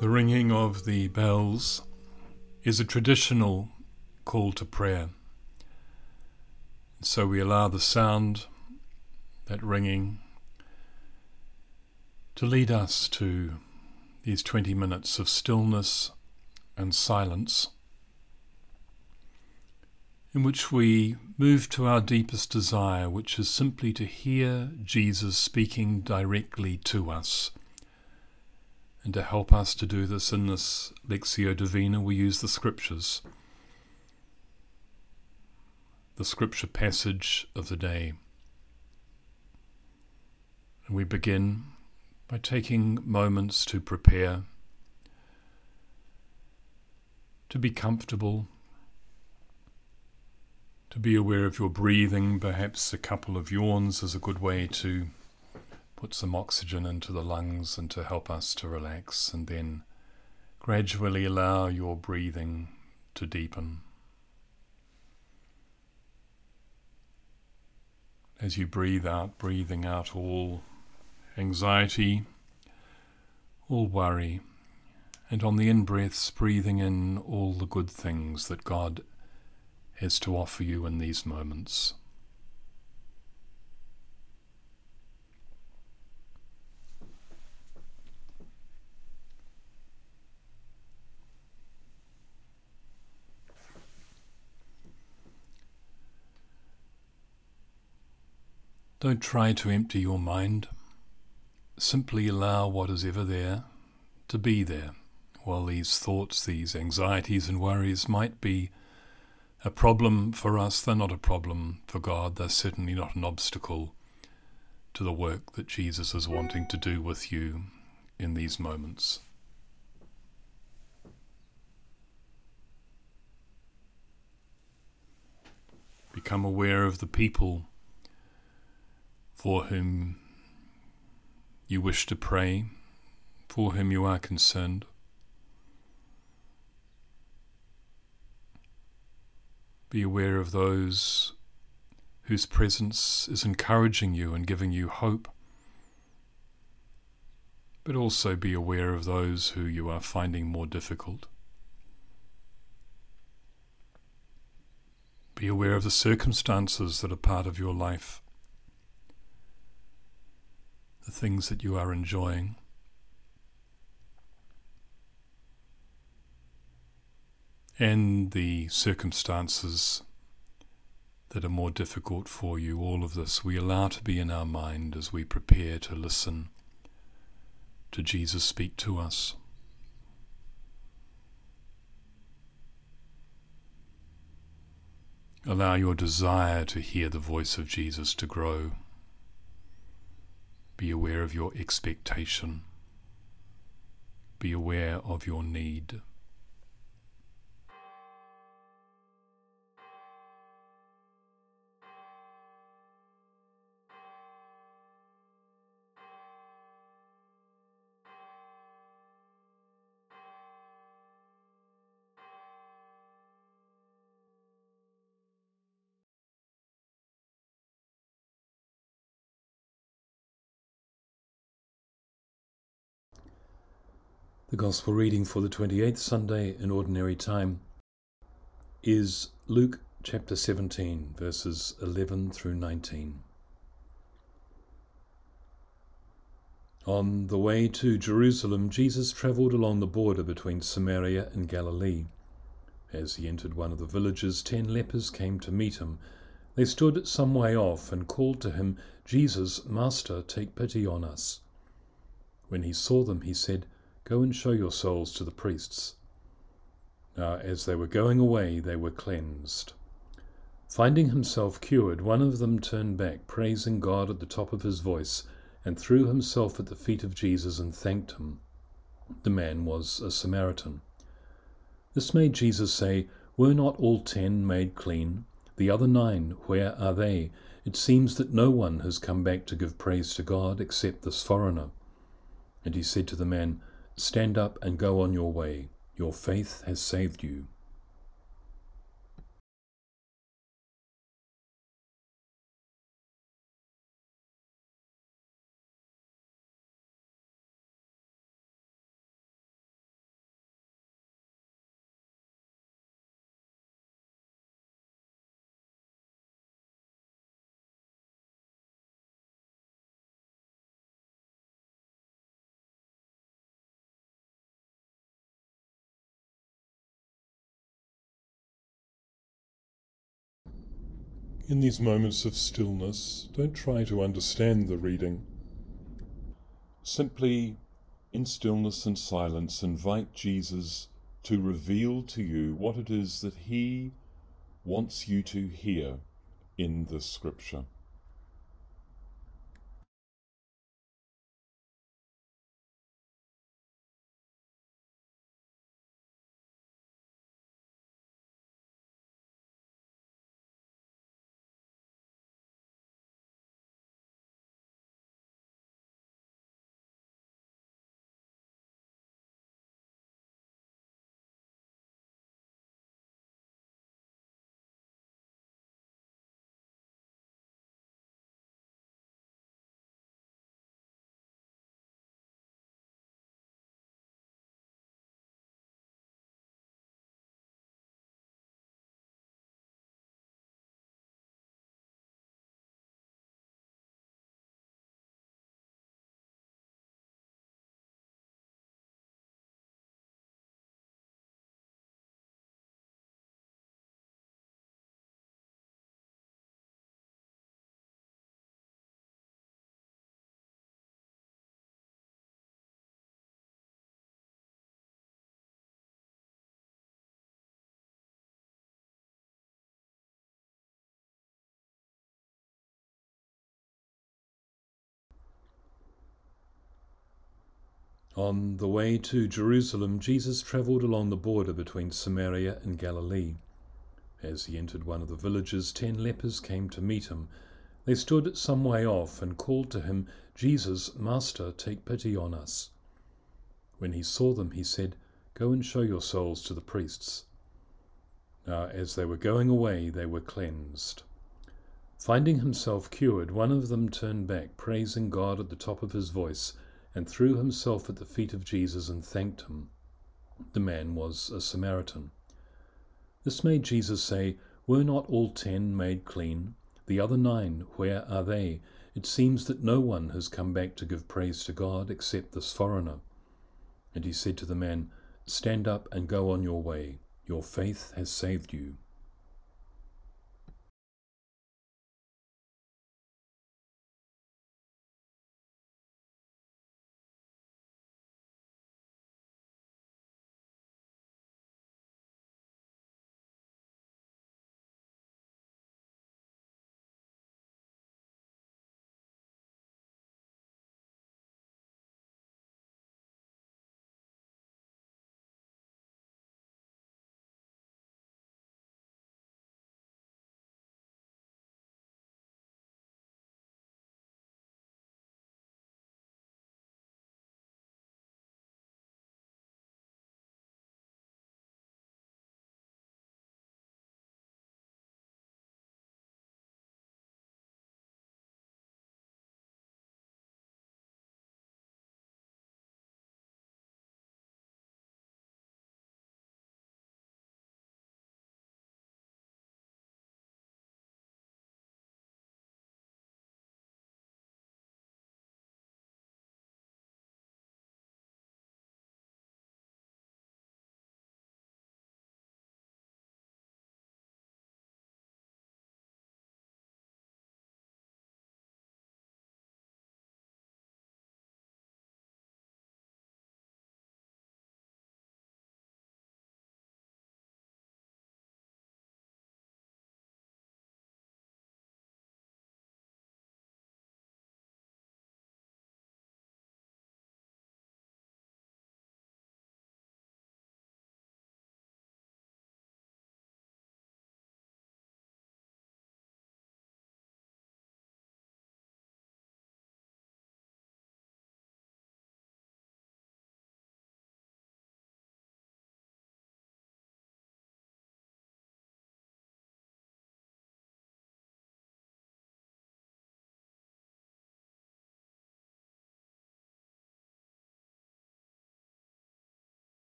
The ringing of the bells is a traditional call to prayer. So we allow the sound, that ringing, to lead us to these 20 minutes of stillness and silence, in which we move to our deepest desire, which is simply to hear Jesus speaking directly to us. And to help us to do this in this Lectio Divina, we use the Scriptures, the Scripture passage of the day. And we begin by taking moments to prepare, to be comfortable, to be aware of your breathing. Perhaps a couple of yawns is a good way to put some oxygen into the lungs and to help us to relax, and then gradually allow your breathing to deepen. As you breathe out, breathing out all anxiety, all worry, and on the in-breaths, breathing in all the good things that God has to offer you in these moments. Don't try to empty your mind. Simply allow what is ever there to be there. While these thoughts, these anxieties and worries might be a problem for us, they're not a problem for God. They're certainly not an obstacle to the work that Jesus is wanting to do with you in these moments. Become aware of the people for whom you wish to pray, for whom you are concerned. Be aware of those whose presence is encouraging you and giving you hope, but also be aware of those who you are finding more difficult. Be aware of the circumstances that are part of your life, the things that you are enjoying. And the circumstances that are more difficult for you. All of this we allow to be in our mind as we prepare to listen to Jesus speak to us. Allow your desire to hear the voice of Jesus to grow. Be aware of your expectation. Be aware of your need. The Gospel reading for the 28th Sunday in Ordinary Time is Luke chapter 17, verses 11 through 19. On the way to Jerusalem, Jesus travelled along the border between Samaria and Galilee. As he entered one of the villages, 10 lepers came to meet him. They stood some way off and called to him, "Jesus, Master, take pity on us." When he saw them, he said, "Go and show yourselves to the priests." Now, as they were going away, they were cleansed. Finding himself cured, one of them turned back, praising God at the top of his voice, and threw himself at the feet of Jesus and thanked him. The man was a Samaritan. This made Jesus say, "Were not all 10 made clean? The other 9, where are they? It seems that no one has come back to give praise to God except this foreigner." And he said to the man, "Stand up and go on your way. Your faith has saved you." In these moments of stillness, don't try to understand the reading. Simply, in stillness and silence, invite Jesus to reveal to you what it is that he wants you to hear in this scripture. On the way to Jerusalem, Jesus travelled along the border between Samaria and Galilee. As he entered one of the villages, 10 lepers came to meet him. They stood some way off and called to him, "Jesus, Master, take pity on us." When he saw them, he said, "Go and show yourselves to the priests." Now, as they were going away, they were cleansed. Finding himself cured, one of them turned back, praising God at the top of his voice, and threw himself at the feet of Jesus and thanked him. The man was a Samaritan. This made Jesus say, "Were not all 10 made clean? The other 9, where are they? It seems that no one has come back to give praise to God except this foreigner." And he said to the man, "Stand up and go on your way. Your faith has saved you."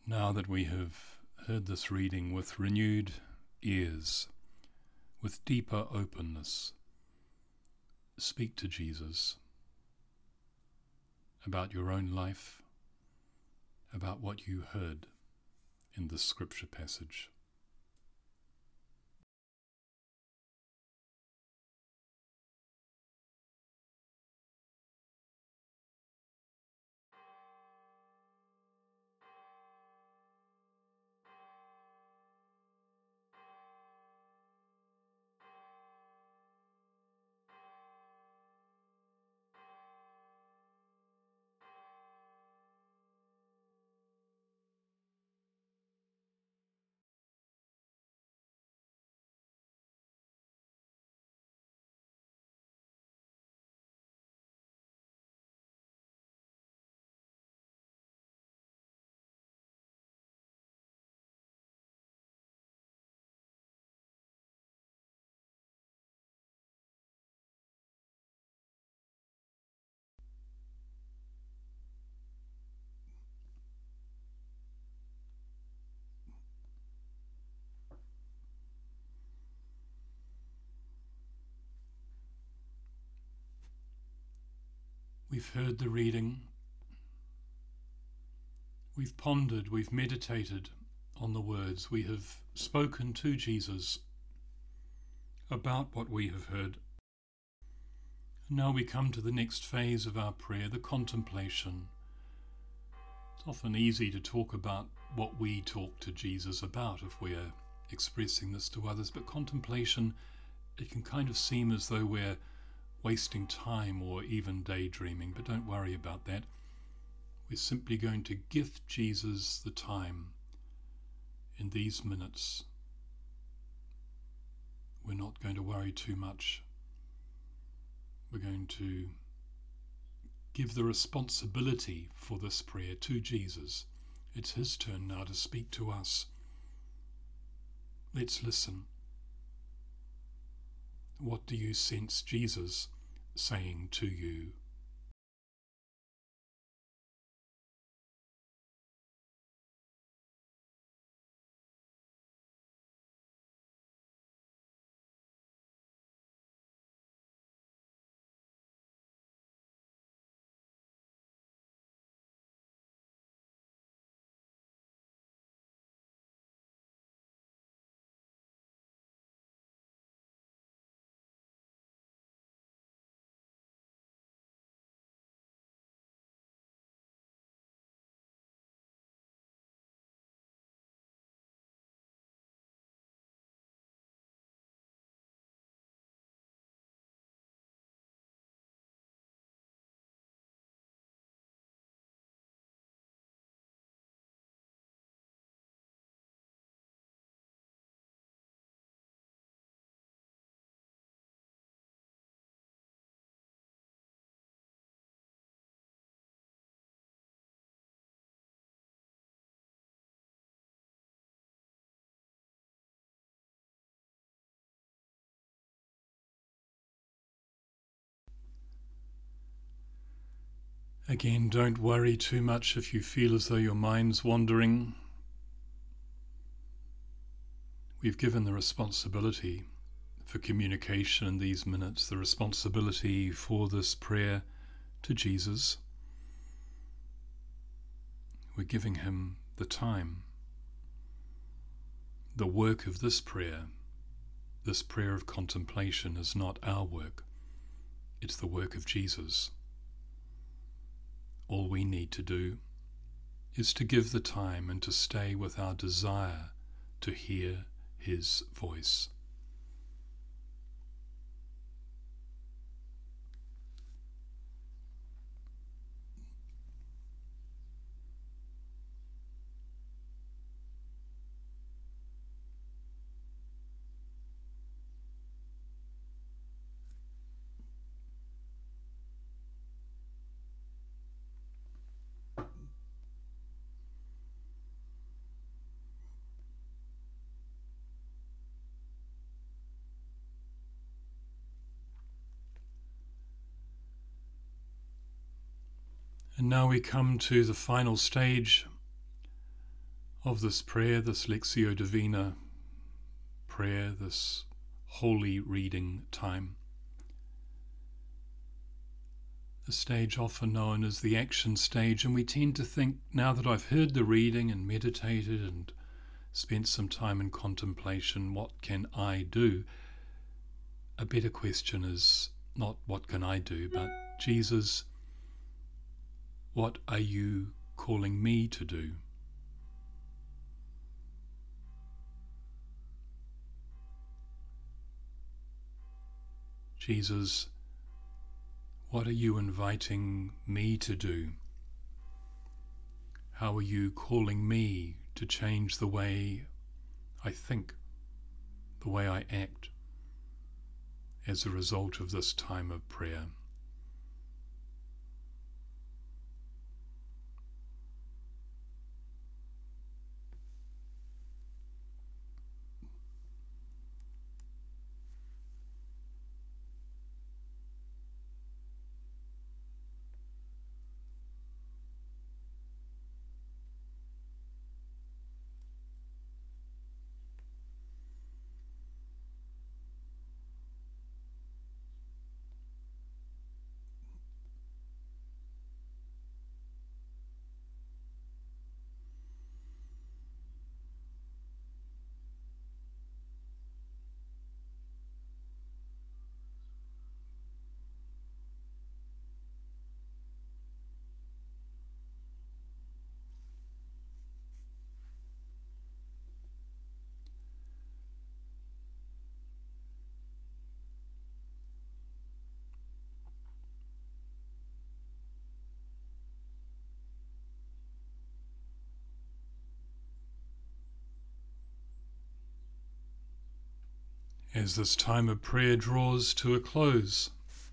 Now that we have heard this reading with renewed ears, with deeper openness, speak to Jesus about your own life, about what you heard in this scripture passage. We've heard the reading, we've pondered, we've meditated on the words, we have spoken to Jesus about what we have heard. Now we come to the next phase of our prayer, the contemplation. It's often easy to talk about what we talk to Jesus about if we're expressing this to others, but contemplation, it can kind of seem as though we're wasting time or even daydreaming, but don't worry about that. We're simply going to gift Jesus the time in these minutes. We're not going to worry too much. We're going to give the responsibility for this prayer to Jesus. It's his turn now to speak to us. Let's listen. What do you sense Jesus saying to you? Again, don't worry too much if you feel as though your mind's wandering. We've given the responsibility for communication in these minutes, the responsibility for this prayer to Jesus. We're giving him the time. The work of this prayer of contemplation, is not our work. It's the work of Jesus. All we need to do is to give the time and to stay with our desire to hear his voice. And now we come to the final stage of this prayer, this Lectio Divina prayer, this holy reading time. The stage often known as the action stage, and we tend to think, now that I've heard the reading and meditated and spent some time in contemplation, what can I do? A better question is not what can I do, but Jesus, what are you calling me to do? Jesus, what are you inviting me to do? How are you calling me to change the way I think, the way I act, as a result of this time of prayer? As this time of prayer draws to a close,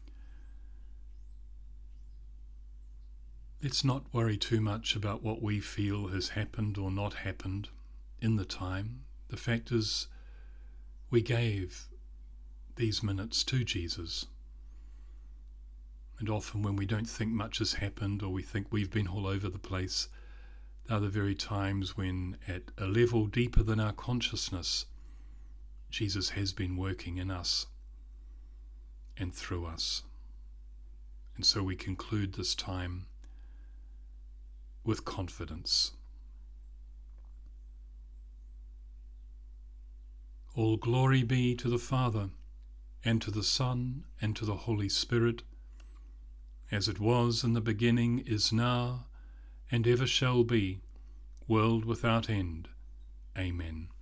let's not worry too much about what we feel has happened or not happened in the time. The fact is, we gave these minutes to Jesus. And often when we don't think much has happened, or we think we've been all over the place, they're the very times when, at a level deeper than our consciousness, Jesus has been working in us and through us. And so we conclude this time with confidence. All glory be to the Father, and to the Son, and to the Holy Spirit, as it was in the beginning, is now, and ever shall be, world without end. Amen.